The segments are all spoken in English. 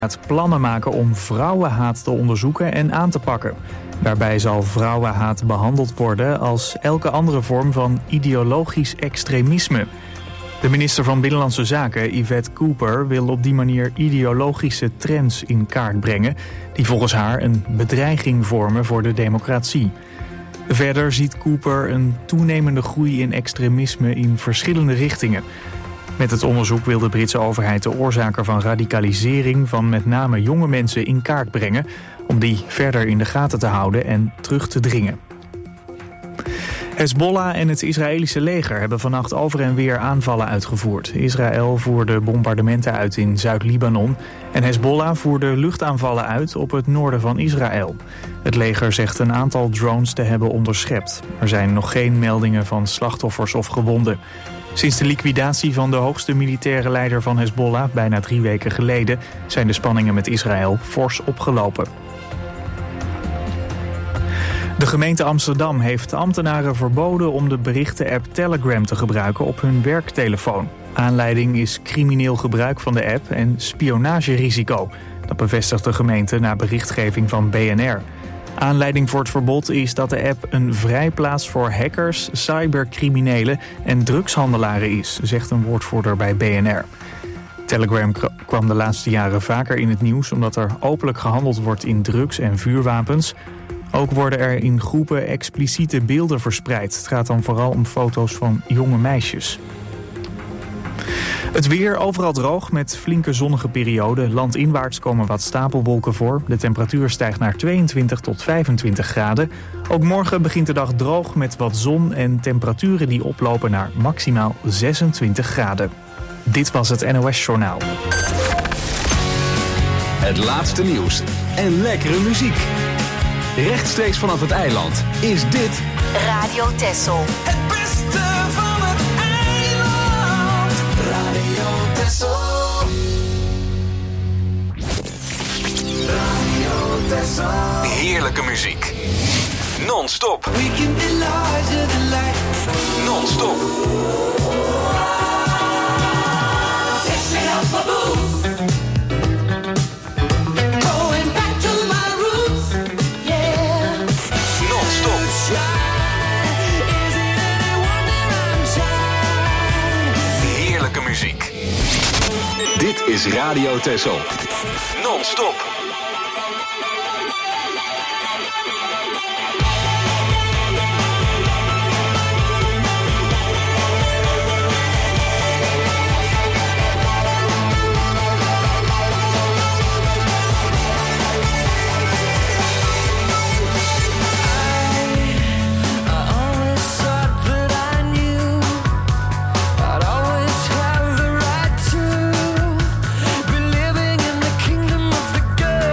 gaat plannen maken om vrouwenhaat te onderzoeken en aan te pakken. Daarbij zal vrouwenhaat behandeld worden als elke andere vorm van ideologisch extremisme. De minister van Binnenlandse Zaken, Yvette Cooper, wil op die manier ideologische trends in kaart brengen die volgens haar een bedreiging vormen voor de democratie. Verder ziet Cooper een toenemende groei in extremisme in verschillende richtingen. Met het onderzoek wil de Britse overheid de oorzaken van radicalisering van met name jonge mensen in kaart brengen, om die verder in de gaten te houden en terug te dringen. Hezbollah en het Israëlische leger hebben vannacht over en weer aanvallen uitgevoerd. Israël voerde bombardementen uit in Zuid-Libanon en Hezbollah voerde luchtaanvallen uit op het noorden van Israël. Het leger zegt een aantal drones te hebben onderschept. Er zijn nog geen meldingen van slachtoffers of gewonden. Sinds de liquidatie van de hoogste militaire leider van Hezbollah bijna 3 weken geleden zijn de spanningen met Israël fors opgelopen. De gemeente Amsterdam heeft ambtenaren verboden om de berichtenapp Telegram te gebruiken op hun werktelefoon. Aanleiding is crimineel gebruik van de app en spionagerisico. Dat bevestigt de gemeente na berichtgeving van BNR. Aanleiding voor het verbod is dat de app een vrijplaats voor hackers, cybercriminelen en drugshandelaren is, zegt een woordvoerder bij BNR. Telegram kwam de laatste jaren vaker in het nieuws omdat er openlijk gehandeld wordt in drugs en vuurwapens. Ook worden er in groepen expliciete beelden verspreid. Het gaat dan vooral om foto's van jonge meisjes. Het weer overal droog met flinke zonnige perioden. Landinwaarts komen wat stapelwolken voor. De temperatuur stijgt naar 22 tot 25 graden. Ook morgen begint de dag droog met wat zon en temperaturen die oplopen naar maximaal 26 graden. Dit was het NOS Journaal. Het laatste nieuws en lekkere muziek. Rechtstreeks vanaf het eiland is dit Radio Texel. Het beste van het eiland. Radio Texel. Radio Texel. heerlijke muziek. Non-stop. We can be larger than life. Non-stop. Take me out my boots. Muziek. Dit is Radio Texel. Non-stop. Living in the kingdom of the girl.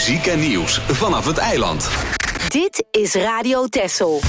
muziek en nieuws vanaf het eiland. Dit is Radio Texel.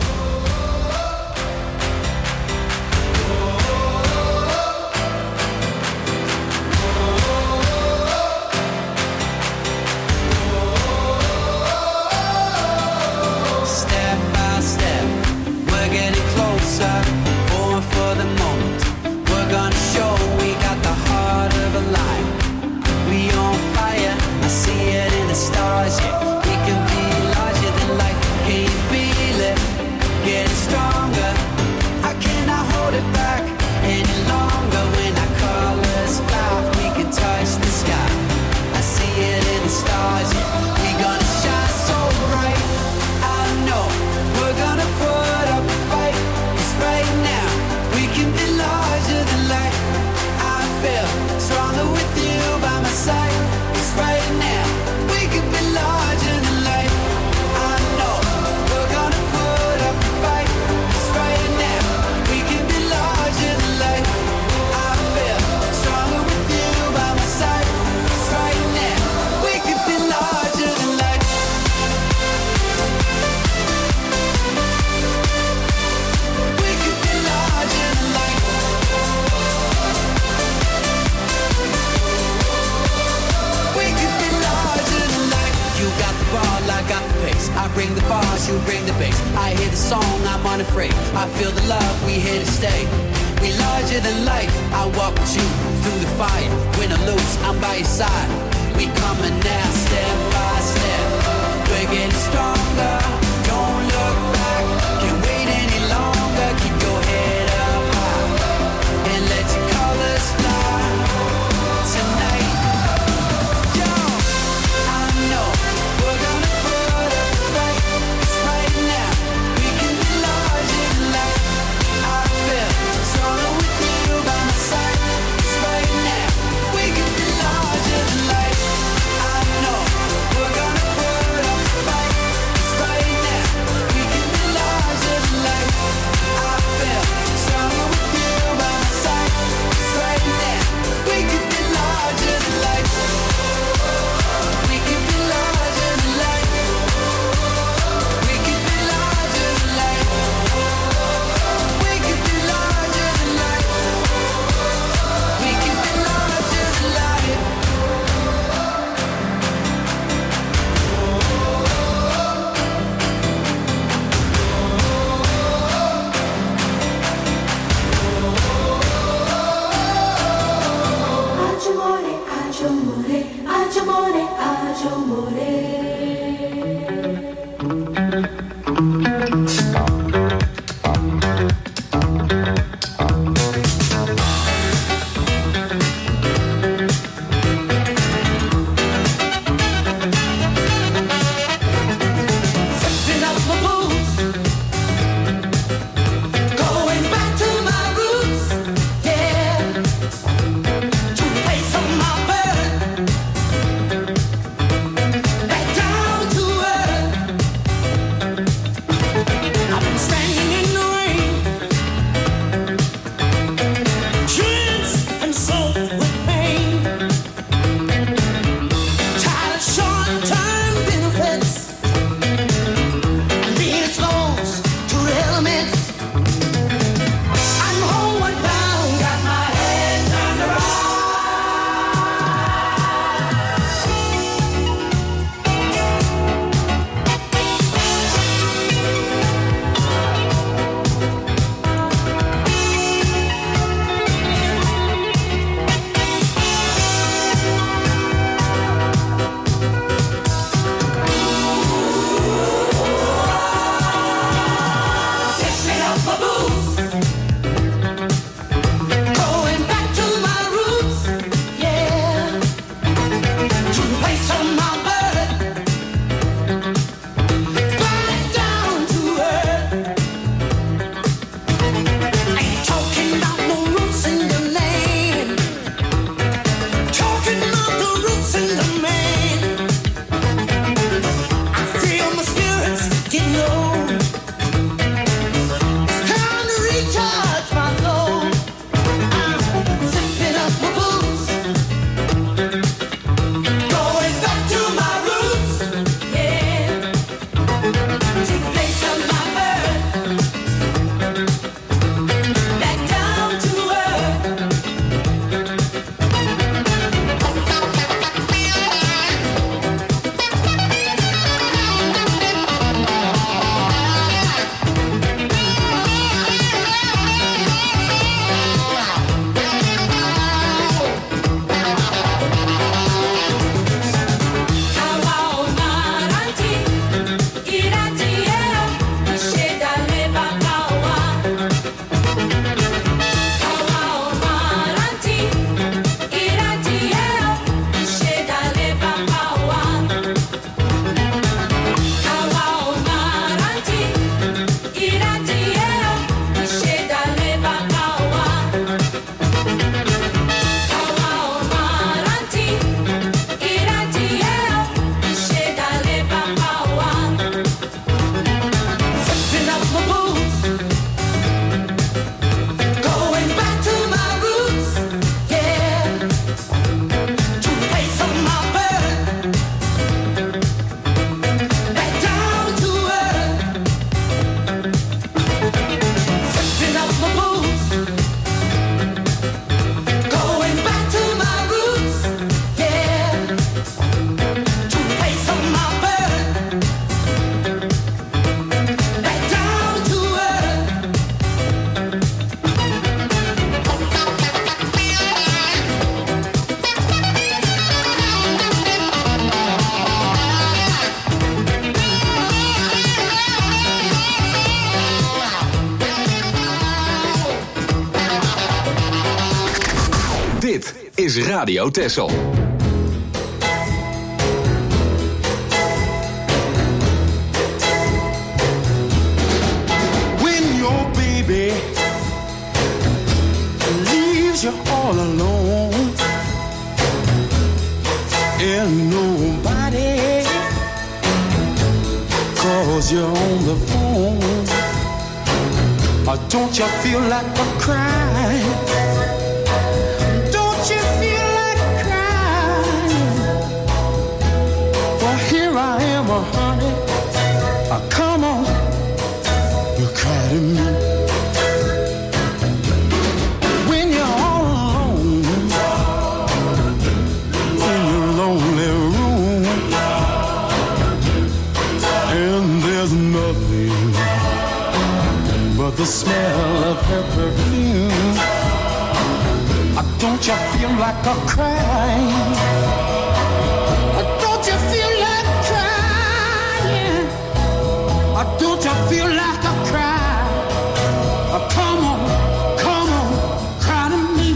Bring the bars, you bring the bass. I hear the song, I'm unafraid. I feel the love, we here to stay. We larger than life. I walk with you through the fire. Win or lose, I'm by your side. We coming now, step by step. We're getting stronger. Don't look back. Can't wait any longer. Keep your head up high and let your colors fly tonight. Yo, I know we're gonna put up a fight. 'Cause right now we can be larger than life. I feel stronger with you by my side. 'Cause right now we can be larger than life. I know we're gonna put up a fight. 'Cause right now is Radio Texel. When your baby leaves you all alone and nobody calls you on the phone, don't you feel like a crying? Don't you feel like crying? Well, here I am, honey. Come on, you cry to me. When you're all alone in your lonely room, and there's nothing but the smell of her perfume. Don't you feel like a crying? Don't you feel like crying? Don't you feel like a cry? Come on, cry to me.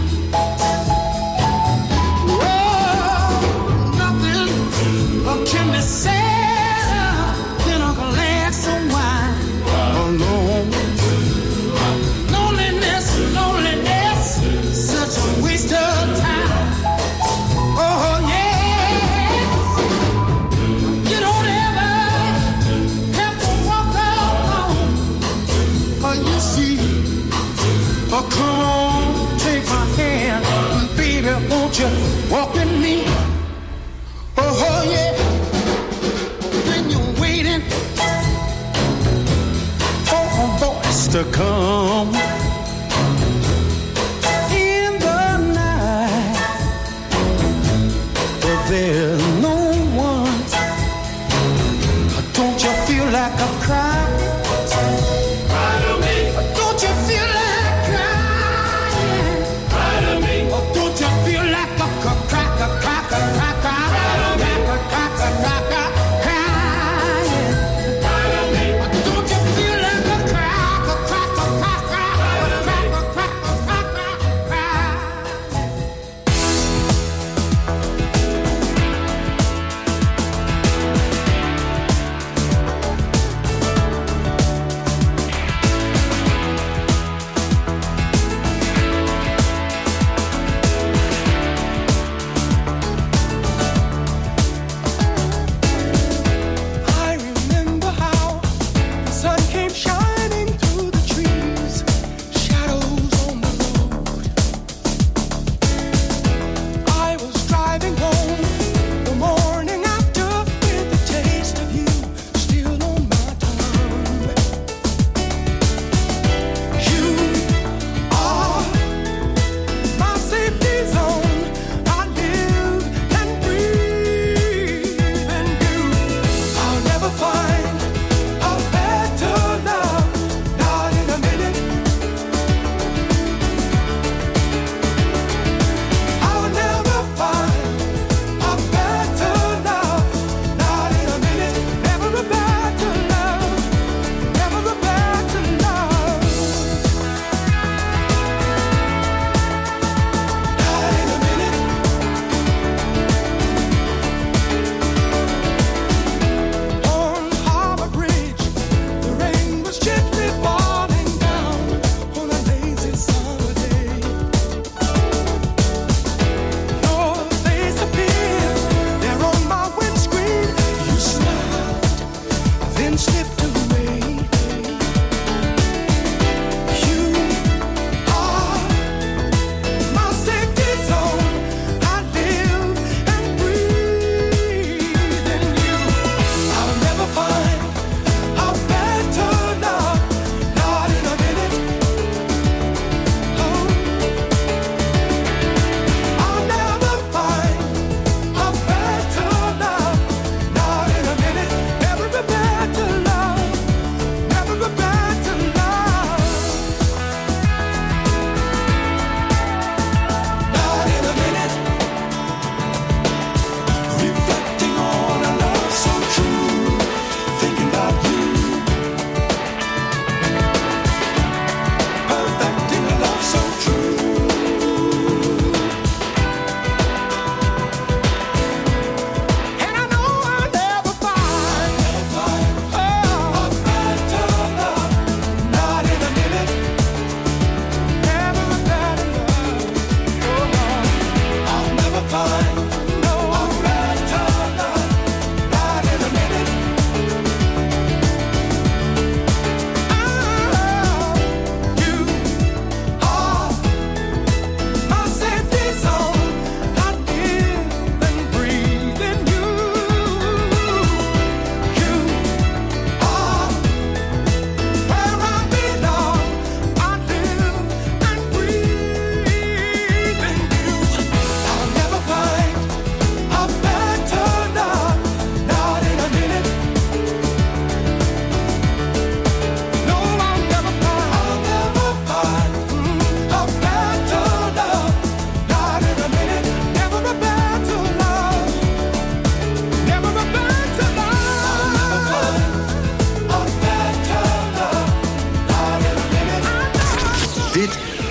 Oh, nothing can be sadder than a glass of wine alone. Loneliness, such a waste of time. Oh yeah, you don't ever have to walk alone. Oh, you see, oh come on, take my hand, baby, won't you walk with me? Oh yeah, when you're waiting for a voice to come in the night, but there's no one. Don't you feel like a cry? Cry to me. Don't you feel like crying? Cry to me. Don't you feel like a cry? Crying. Don't you feel like a cry?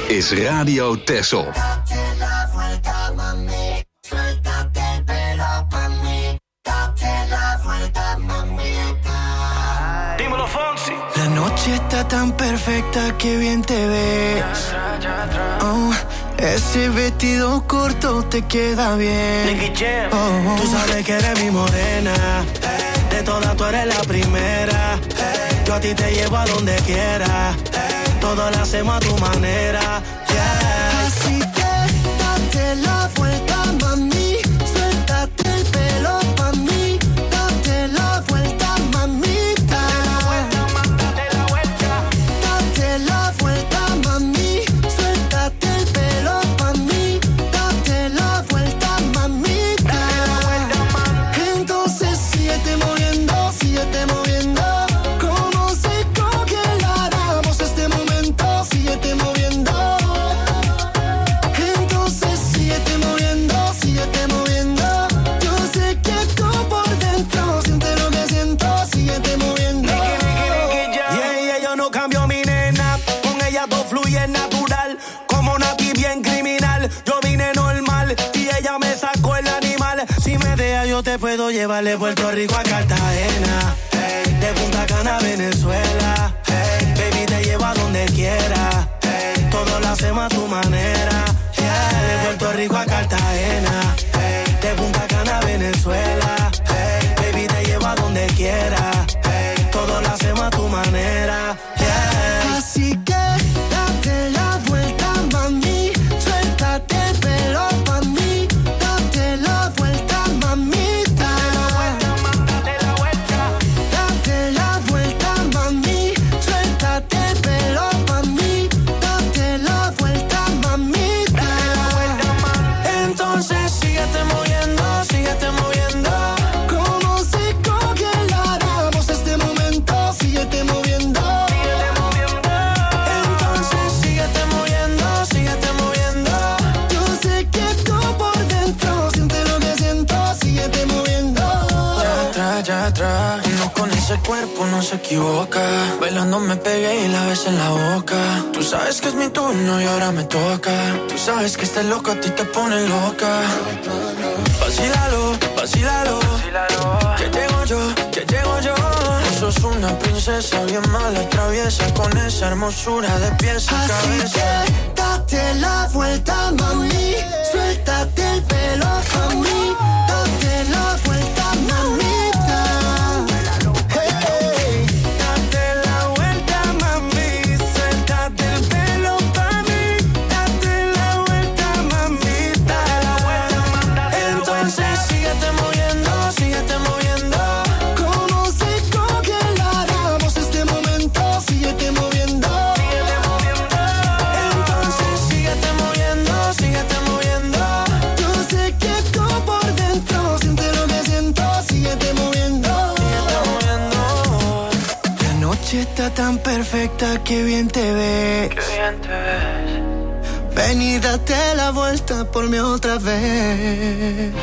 is Radio Texel. La noche está tan perfecta que bien te ves. Oh, ese vestido corto te queda bien. Oh, tú sabes que eres mi morena. De todas tú eres la primera. Yo a ti te llevo a donde quiera. Todo lo hacemos a tu manera. Yeah. Así que date la vuelta, mami. Suéltate el pelo pa' mí. Date la vuelta, mamita. Date la vuelta. Date la vuelta, mami. Suéltate el pelo pa' mí. Date la vuelta, mamita. Entonces síguete moviendo, síguete moviendo. Como se congelará este momento, síguete moviendo. Entonces síguete moviendo, síguete moviendo. Yo sé que tú por dentro sientes lo que siento, síguete moviendo. Yeah, yo no cambio mi nena. Con ella todo fluye natural. Como Nati bien criminal. Yo vine normal y ella me sacó el animal. Si me deja yo te puedo llevar de Puerto Rico a Cartagena. Hey, de Punta Cana a Venezuela. Hey, baby te llevo a donde quiera. Hey, todo lo hacemos a tu manera. Yeah, de Puerto Rico a Cartagena. Hey, de Punta Cana a Venezuela. Hey, baby te llevo a donde quiera. Hey, todo lo hacemos a tu manera. Yeah. Así que date la vuelta, mami. Suéltate el pelo pa' mí. Date la vuelta, mamita. Date la vuelta. Date la vuelta, mami. Suéltate el pelo pa' mí. Date la vuelta, mamita. Entonces síguete moviendo, síguete moviendo. Como se congelará este momento, síguete moviendo. Entonces síguete moviendo, síguete moviendo. Yo sé que tú por dentro sientes lo que siento, síguete moviendo. Ya atrás, uno con ese cuerpo no se equivoca. Bailando me pegué y la besé en la boca. Tú sabes que es mi turno y ahora me toca. Tú sabes que este loco a ti te pone loca. Vacílalo, vacílalo. Que llego yo, que llego yo. Tú sos una princesa bien mala, traviesa. Con esa hermosura de pies a Así cabeza. que date la vuelta, mami. Suéltate el pelo pa' mí. Date la vuelta, mamita. Hey. Date la vuelta, mami. Suéltate el pelo pa' mí. Date la vuelta, mamita. Entonces síguete moviendo, síguete moviendo. Como se congelará este momento, síguete moviendo. Entonces síguete moviendo, síguete moviendo. Yo sé que tú por dentro sientes lo que siento, síguete moviendo. La noche está tan perfecta que bien te ves. Qué bien te ves. Ven y date la vuelta por mí otra vez.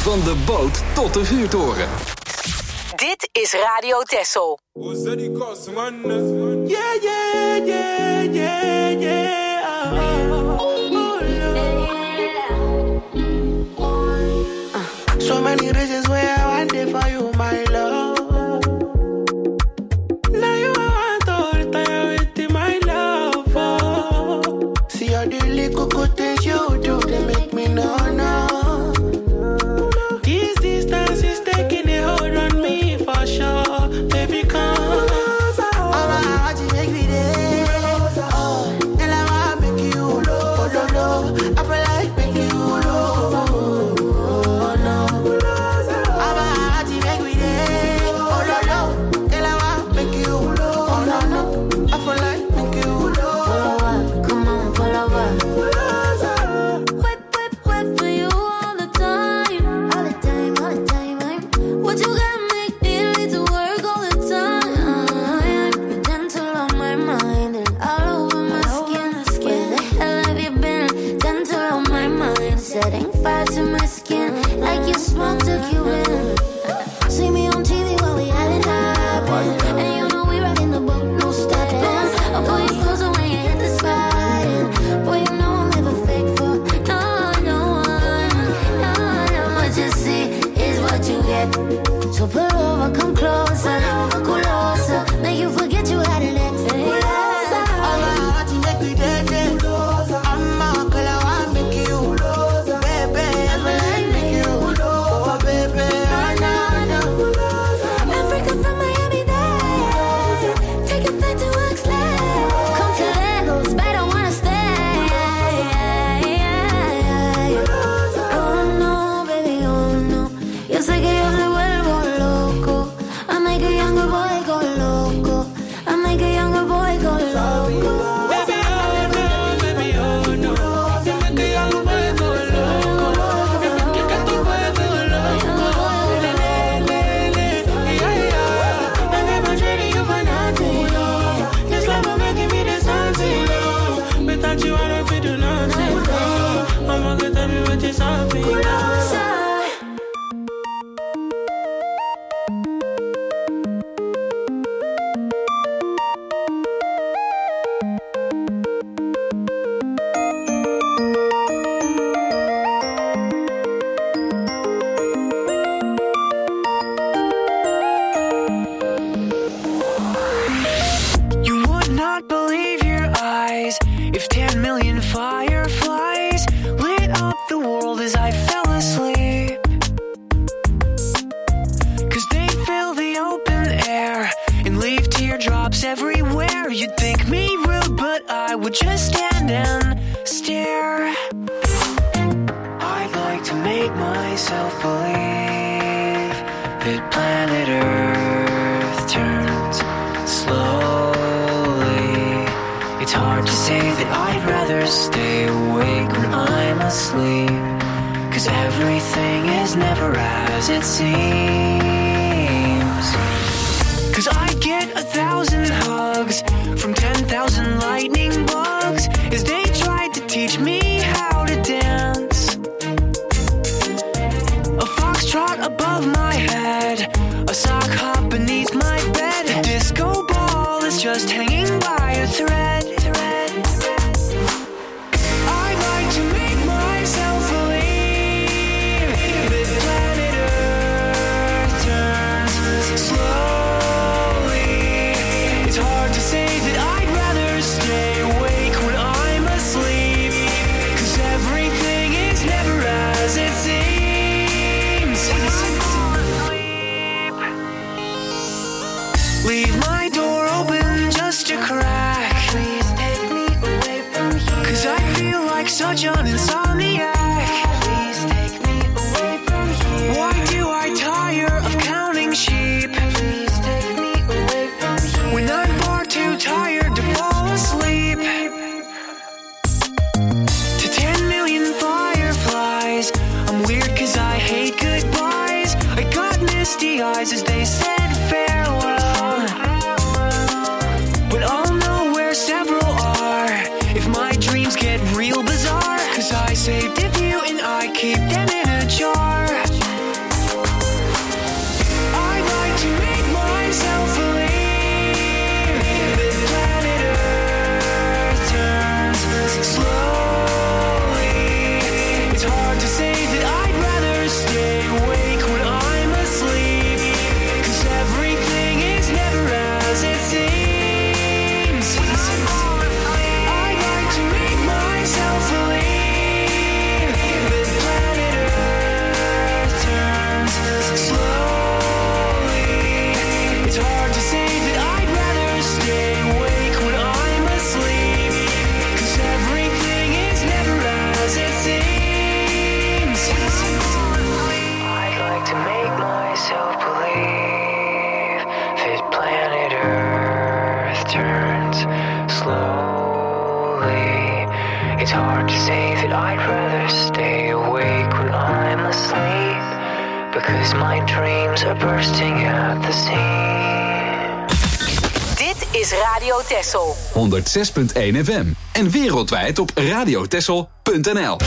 Van de boot tot de vuurtoren. Dit is Radio Texel. Yeah, yeah, yeah, yeah, yeah. So many reasons where I want it for you, my love. Now you want all the time with my love. Oh. See all the little good things you do, they make me know. This distance is taking a hold on me for sure. Baby, come. Oh, my heart, you make me there. Oh, and I want to make you low. Oh, no, I feel like making you low. Oh, no. Oh, my heart, you make me there. Oh, no, and I want to make you low. Oh, no, I feel like making you low. Come on, pull over. Whip for you all the time. All the time, all the time. What you got make me need to work all the time. You're gentle on my mind and all over my skin. Where the hell have you been? Gentle on my mind, setting fire to my skin. Like you smoke took you in. See me on TV while we had it happen. And you know we rockin' the boat, no stopping. I'll pull you closer when you hit the spot. And boy, you know I'm never fake for no one. What you see is what you get. So pull over, come closer, closer. Make you forget you had an ex. Oh, my heart, you make me dead. I'm a girl, I want to make you low. Baby, I feel like make you low. Baby, no. Africa from Miami Dade. Take a flight to Oxlade. Come to Lagos, but I don't wanna stay. Oh no, baby, oh no. Yo sé que yo me vuelvo loco. I make a younger boy go loco. I make a younger boy go loco. Baby, oh no. You make a young boy go loco. You make a young boy go loco. I never treated you for nothing. This love will making me this something. Without you, I don't feel do nothing. Mama, can tell me what you're something. You would not believe your eyes if 10 million fireflies lit up the world as I fell asleep. 'Cause they fill the open air and leave teardrops everywhere. You'd think me rude, but I would just stand and stare. I'd like to make myself believe that planet Earth turns slowly. It's hard to say that I'd rather stay awake when I'm asleep. 'Cause everything is never as it seems. 'Cause I get 1,000 hugs from 10,000 lightning bugs as they tried to teach me how to dance. A foxtrot above my head, a sock hop beneath my bed. A disco ball is just hanging by a thread. I'd like to make myself believe that planet Earth turns slowly. It's hard to say that I'd rather stay awake when I'm asleep. 'Cause everything is never as it seems. Leave my door open just a crack. Please take me away from here. 'Cause I feel like such an insomniac. Please take me away from here. Why do I tire of counting sheep? Please take me away from here. When I'm far too tired to fall asleep. To 10 million fireflies, I'm weird 'cause I hate goodbyes. I got misty eyes as they said farewell. But I'll know where several are if my dreams get real bizarre. 'Cause I saved a few and I keep them in a jar. I'd rather stay awake when I'm asleep, because my dreams are bursting at the seams. Dit is Radio Texel. 106.1 FM. En wereldwijd op radiotexel.nl.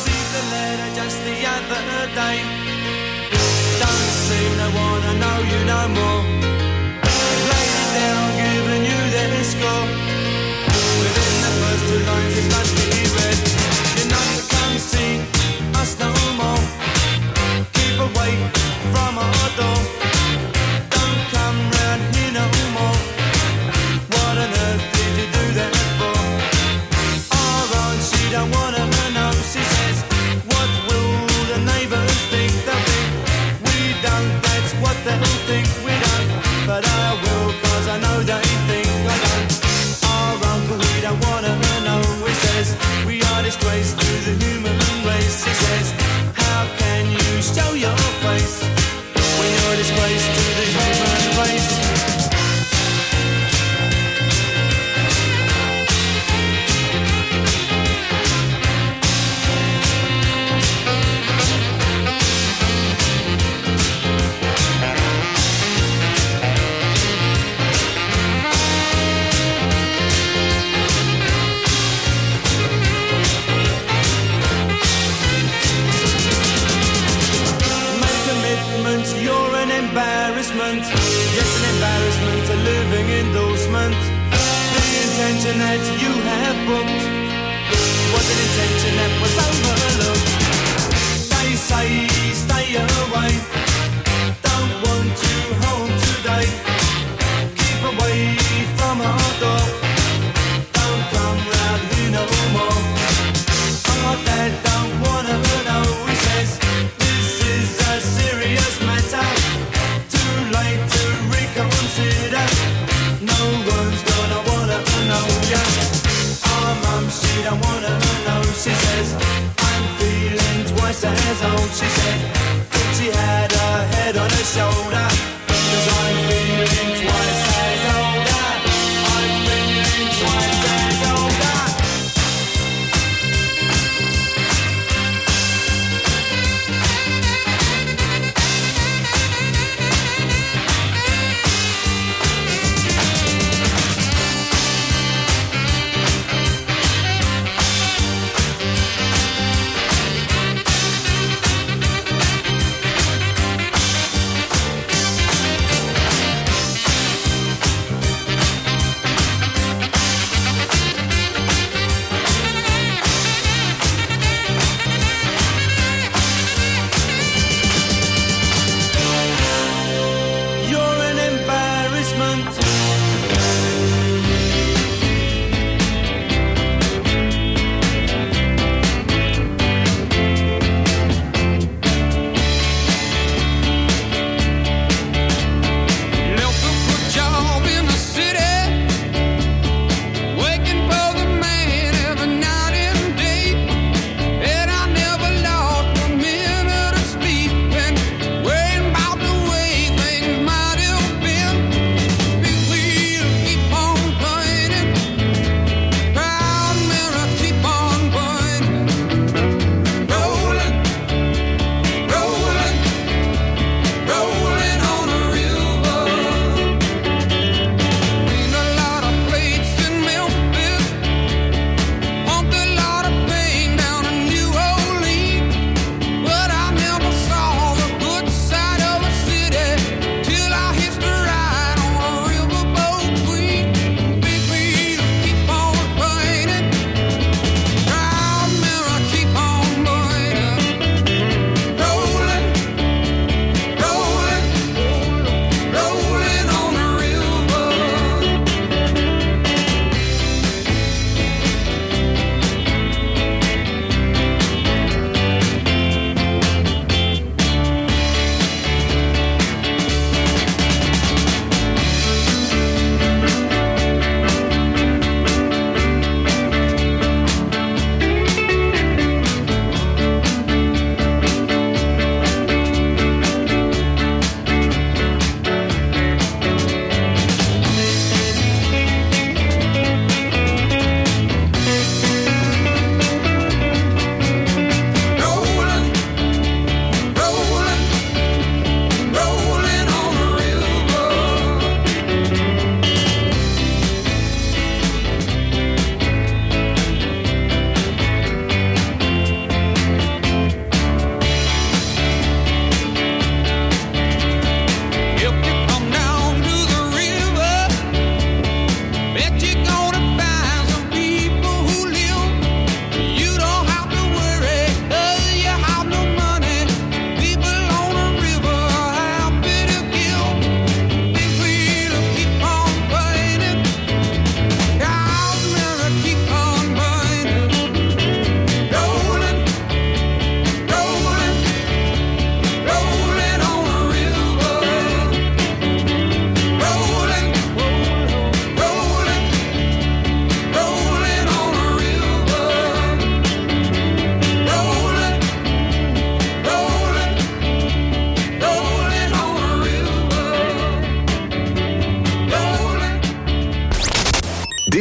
From our door, don't come round here no more. What on earth did you do that for? Alright, she don't wanna know. She says, what will the neighbours think? They'll think we don't, that's what they'll think. We don't, but I will, cause I know they think I don't. Our uncle, we don't wanna know. He says, we are disgrace to the human race. He says, how can you show your face when you're a disgrace to the human race? You're an embarrassment. Yes, an embarrassment, a living endorsement. The intention that you have booked was an intention that was overlooked. They say stay away, don't want you home today. Keep away from our door, don't come round here no more. Our dad don't wanna know, he says, this is a serious matter, too late to reconsider. No one's gonna wanna know ya. Our mum, she don't wanna know. She says, I'm feeling twice as old. She said, thought she had her head on her shoulder, 'cause I'm feeling twice as older. I'm feeling twice as older.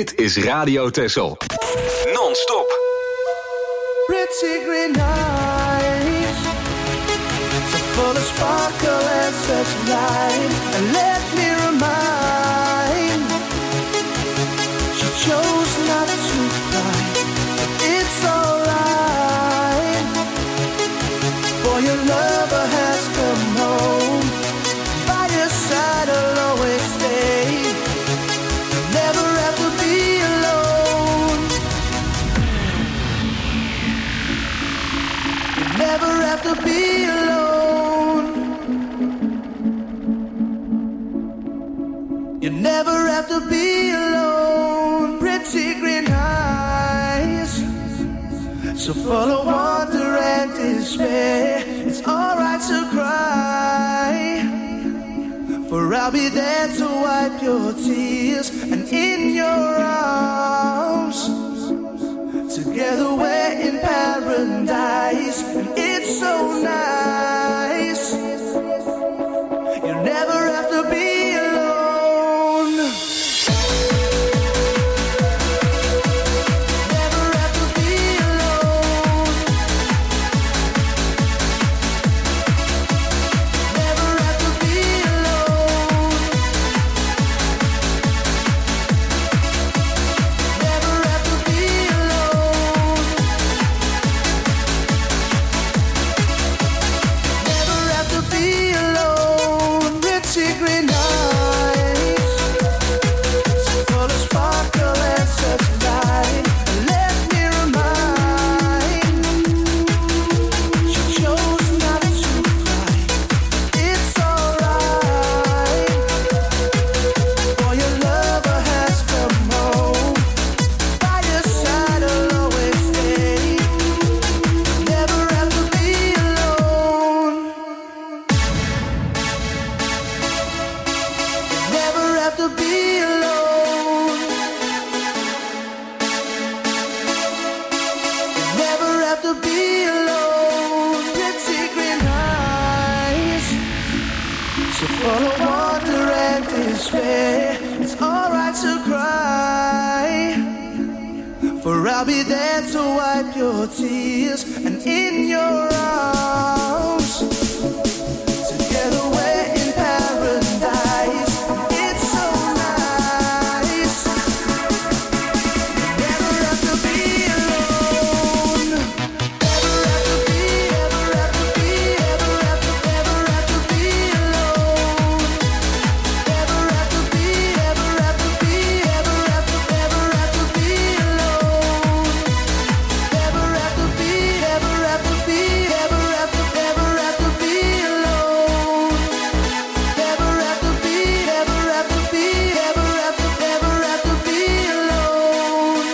Dit is Radio Texel. Non-stop. Pretty green eyes, so full of sparkle and such light. And let me remind, she chose not to cry, but it's alright. For your lover has come home, by your side I'll always stay. You'll never have to be alone. You'll never have to be alone. You never have to be alone. Pretty green eyes, so full of wonder and despair. It's alright to cry, for I'll be there to wipe your tears. And in your arms, together we're in paradise. And it's so nice. You never have to be alone. Never have to be alone. Never have to be alone. Never have to be alone. Never have to be alone. Pretty green eyes, so full of sparkle and such light. Let me remind, she chose not to cry. It's alright, for your lover has come home. By your side I'll always stay. Never have to be alone. Never have to be alone. Never have to be alone. Pretty green eyes, so full of wonder and despair. It's alright to cry, for I'll be there to wipe your tears. And in your arms, together we're in paradise. It's so nice. Never have to be alone. Never have to be, ever have to be, ever have to, never have to be alone. Never have to be, ever have to be, ever have to, never have to be alone. Never have to be, ever have to be, ever have to, never have to be alone. Never have to be, ever have to be, ever have to, never have to be alone.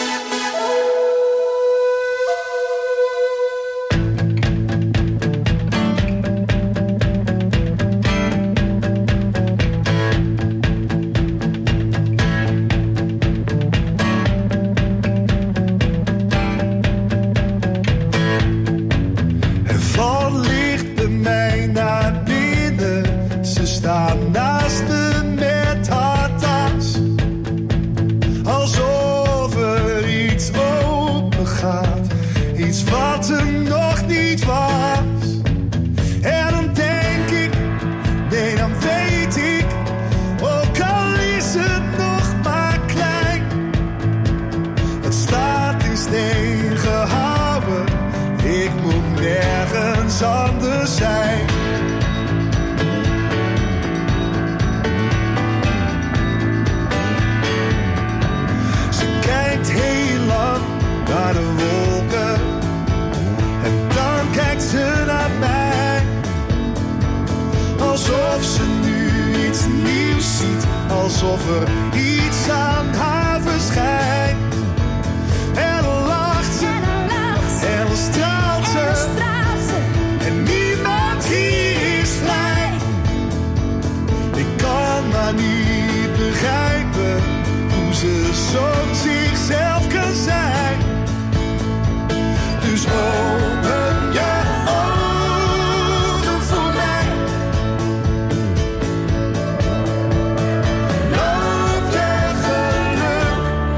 Er valt licht bij mij naar binnen. Ze staan naast me met haar tas. Alsof er iets open gaat. Iets wat er nog niet was. En dan denk ik, nee dan weet ik. Ook al is het nog maar klein. Het staat in steen gehouden. Ik moet nergens anders zijn. Ze kijkt heel lang naar de wolken. En dan kijkt ze naar mij. Alsof ze nu iets nieuws ziet. Alsof er iets aan haar verschijnt. En dan lacht ze. En dan straalt ze. En niemand hier is vrij. Ik kan maar niet begrijpen hoe ze zo zichzelf kan zijn. Dus open je ogen voor mij. Loop je geluk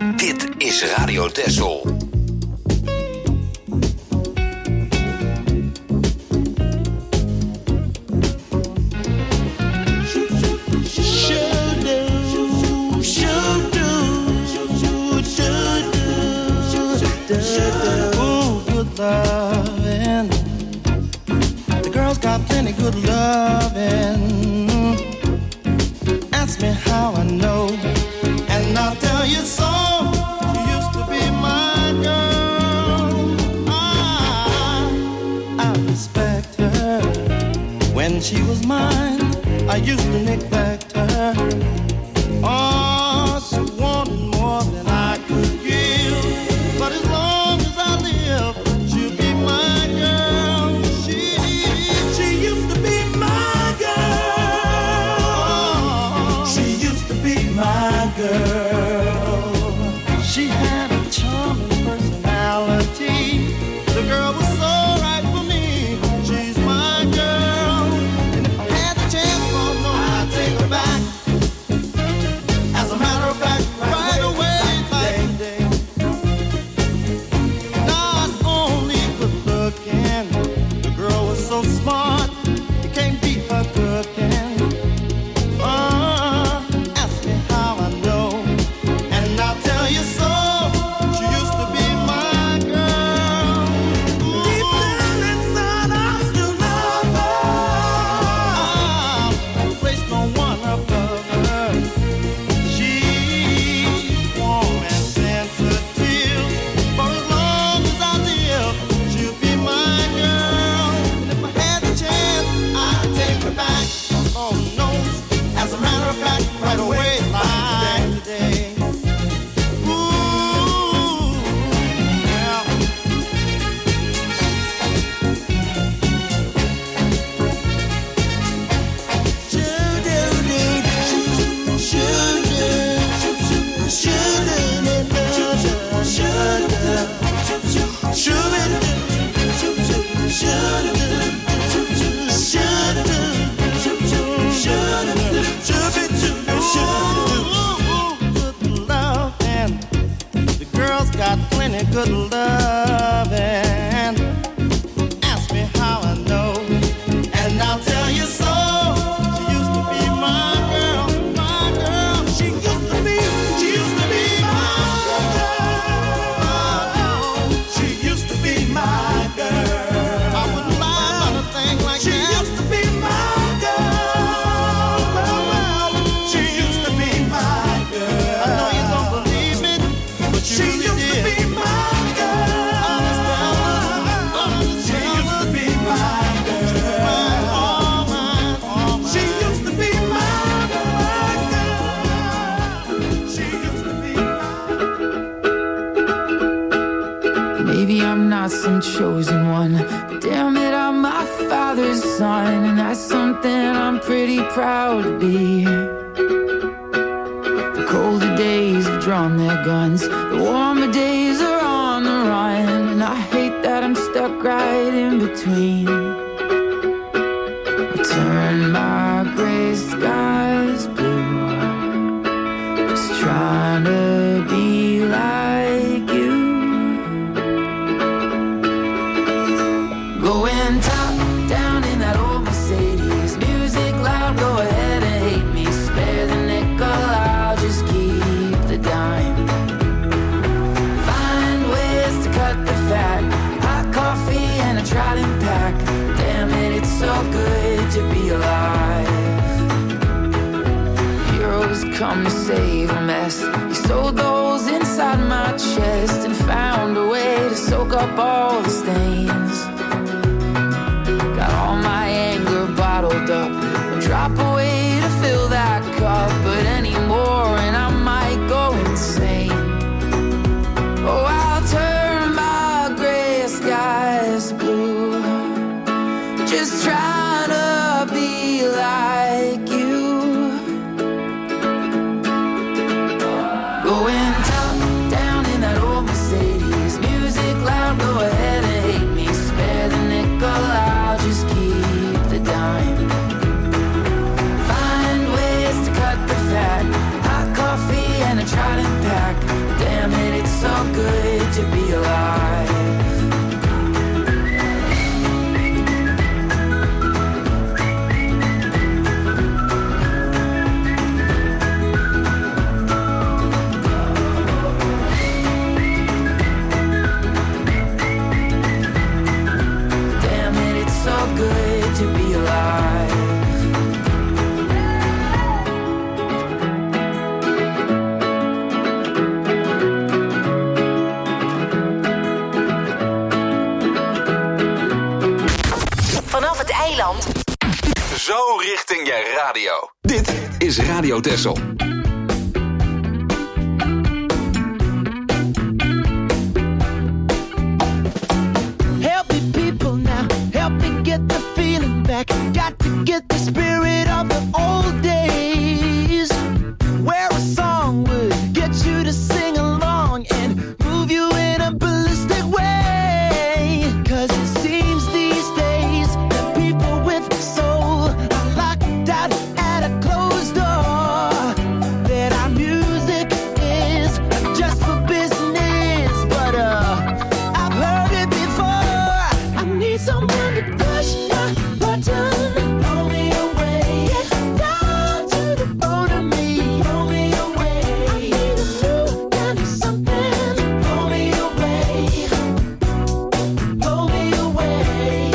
Dit is Radio Texel. Loving. The girls got plenty good loving. Ask me how I know, and I'll tell you so. She used to be my girl. I respect her. When she was mine, I used to neglect her. Oh, she wanted more than I could give, but as long as I live, she'll be my girl. She used to be my girl. She used to be my girl. She had a charming personality. The girl was so right for me. She's my girl. And if I had the chance, oh no, I'd take her back. As a matter of fact, right away, like today. Not only good looking, the girl was so smart, you can't beat her cooking. Ask me how I know, and I'll tell you so. She used to be my girl. Deep down inside, I still love her. I'll place no one above her. She's warm and sensitive. For as long as I live, she'll be my girl. And if I had the chance, I'd take her back. Oh no, as a matter of fact, right away, like today. Ooh, well. Good love, and the girls got plenty good love, and ask me how I know, and I'll tell you so. She used to be my girl, my girl. She used to be my girl. She used to be my girl. I wouldn't lie about a thing like that. She used to be my girl. Well, she used to be my girl. I know you don't believe it, but she used to be my girl. Honest fella. She used to be my girl. All mine. She used to be my girl. She used to be Maybe I'm not some chosen one, but damn it, I'm my father's son, and that's something I'm pretty proud to be. The colder days have drawn their guns, the warmer days are on the run, and I hate that I'm stuck right in between. I turn my gray skies blue, just trying to be like you. Going top down in that old Mercedes, music loud, go ahead and hate me. Spare the nickel, I'll just keep the dime. Find ways to cut the fat, hot coffee and a Trident pack. Damn it, it's so good to be alive. Heroes come to save a mess. You sewed those inside my chest and found a way to soak up all the stains. Got all my anger bottled up, I'll drop away to fill that cup, but anymore and I might go insane. Oh, I'll turn my gray skies blue, just trying to be like you. Going top down in that old Mercedes, music loud, go ahead and hate me. hoort in je radio. Dit is Radio Texel. Help me people now, help me get the feeling back. Got to get the spirit of the old days, where a song would get you to sing along and move you in a ballistic way. 'Cause it seems these days that people with soul are locked out at a closed door, that our music is just for business. But I've heard it before. I need someone to push my button, blow me away, get down to the bone of me, blow me away. I need a new kind of something, blow me away, blow me away.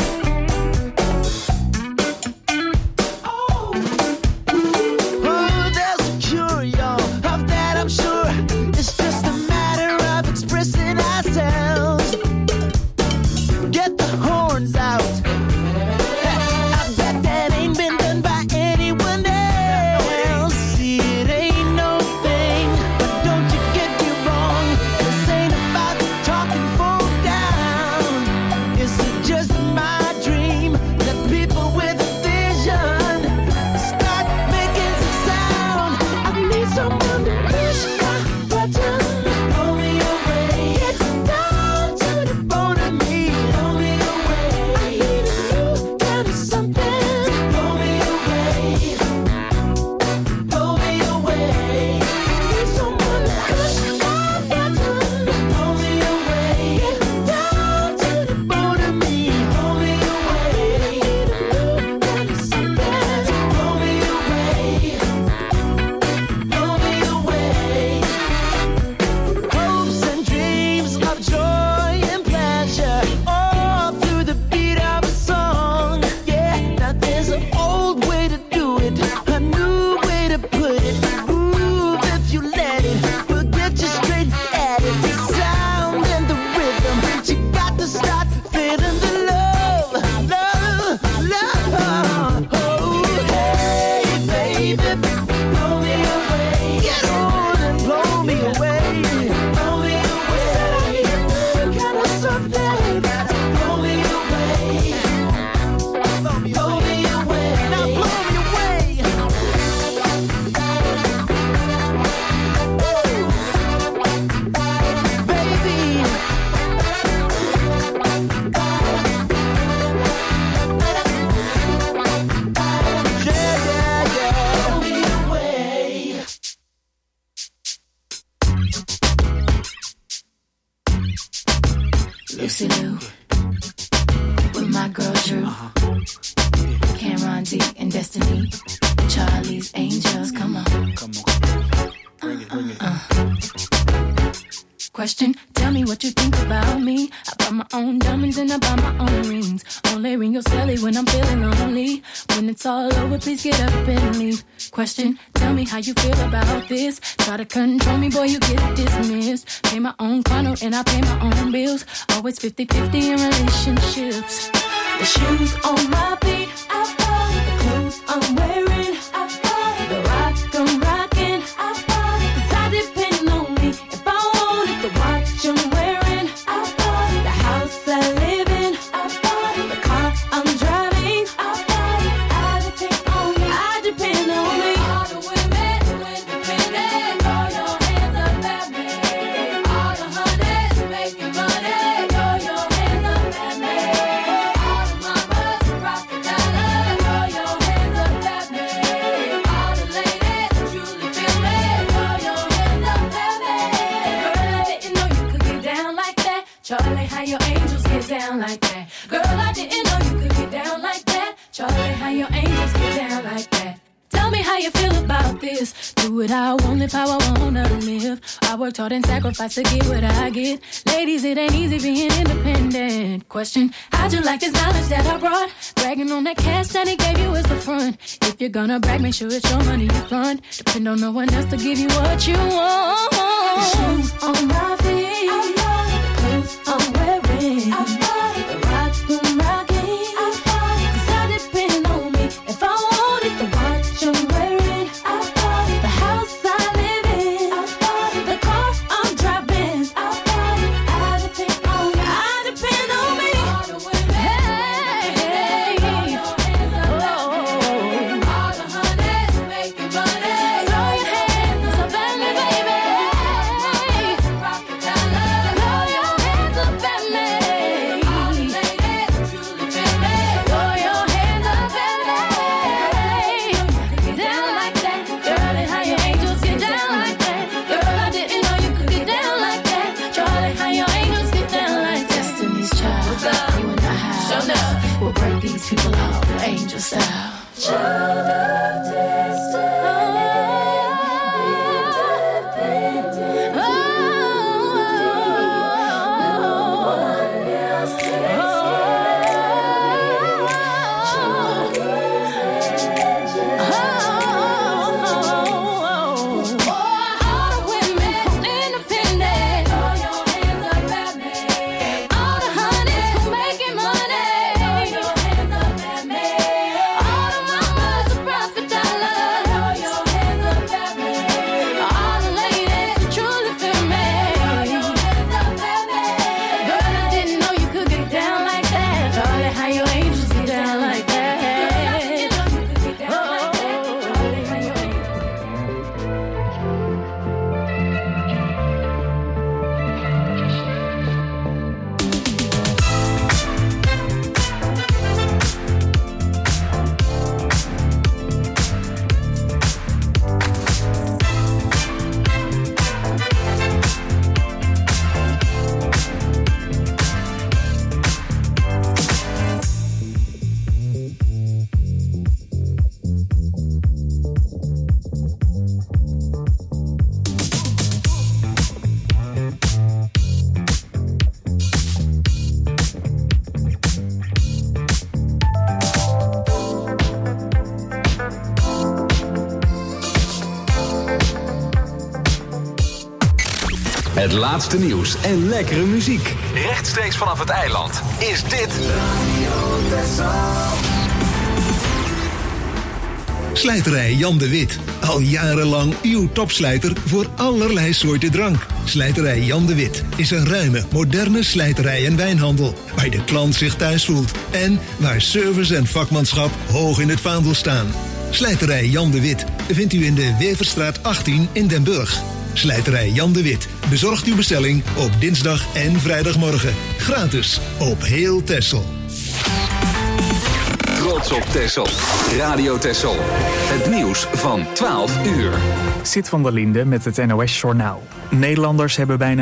Oh, there's a cure, y'all, of that I'm sure. It's just a matter of expressing ourselves. Get the horns out. I bet that ain't been done by anyone else. See, it ain't no thing, but don't you get me wrong. This ain't about talking folk down. It's just my dream that people with a vision start making some sound. I need someone to push my button, blow me away, get down to the bone of me, blow me away. I need a new kind of something, blow me away, blow me away. I need someone to push my button, blow me away, get down to the bone of me, blow me away. I need a new kind of something, blow me away, blow me away. Hopes and dreams of joy and pleasure, all through the beat of a song. Yeah, now there's an old way to do it, a new way to put it. Groove if you let it, we'll get you straight at it. The sound and the rhythm, you got to start feeling the love, love, love. Oh, hey, baby, blow me away. Get on and blow me away. Blow me away. Said I need a new kind of something. Blow me away. Blow me away. Now blow me away. Baby. Yeah, yeah, yeah. Blow me away. Lucy Liu with my girl Drew, Cameron D and Destiny, Charlie's Angels. Come on. Question, tell me what you think about me. I buy my own diamonds and I buy my own rings. Only ring your celly when I'm feeling lonely. When it's all over, please get up and leave. Question, tell me how you feel about this. Try to control me, boy, you get dismissed. Pay my own condo and I pay my own bills. Always 50-50 in relationships. The shoes on my feet, I bought it. The clothes I'm wearing, I bought it. The rock I'm rocking, I bought it. 'Cause I depend on me. If I want it, the watch I'm wearing, I bought it. The house I live in, I bought it. The car I'm driving, I bought it. I depend on me. I depend on me. All the women who independent, throw your hands up at me. All the honeys making money, throw your hands up at me. All the mamas who rock the dollar, throw your hands up at me. All the ladies who truly feel me, throw your hands up at me. Girl, I didn't know you could get down like that. Charlie, how your angels get down like that. Girl, I didn't know you could get down like that. Charlie, how your angels get down like that. Tell me how you feel about this. Do it how I want, live how I wanna live. I worked hard and sacrificed to get what I get. Ladies, it ain't easy being independent. Question, how'd you like this knowledge that I brought? Bragging on that cash that he gave you is the front. If you're gonna brag, make sure it's your money you fund. Depend on no one else to give you what you want. The shoes on my feet, I bought it. The clothes I'm wearing, I bought it. The rock I'm rocking, I bought it. 'Cause I depend on me. If I want it, the Het laatste nieuws en lekkere muziek. Rechtstreeks vanaf het eiland is dit Radio Texel. Slijterij Jan de Wit. Al jarenlang uw topslijter voor allerlei soorten drank. Slijterij Jan de Wit is een ruime, moderne slijterij en wijnhandel. Waar de klant zich thuis voelt. En waar service en vakmanschap hoog in het vaandel staan. Slijterij Jan de Wit vindt u in de Weverstraat 18 in Den Burg. Slijterij Jan de Wit bezorgt uw bestelling op dinsdag en vrijdagmorgen. Gratis op heel Texel. Trots op Texel. Radio Texel. Het nieuws van 12 uur. Sid van der Linde met het NOS Journaal. Nederlanders hebben bijna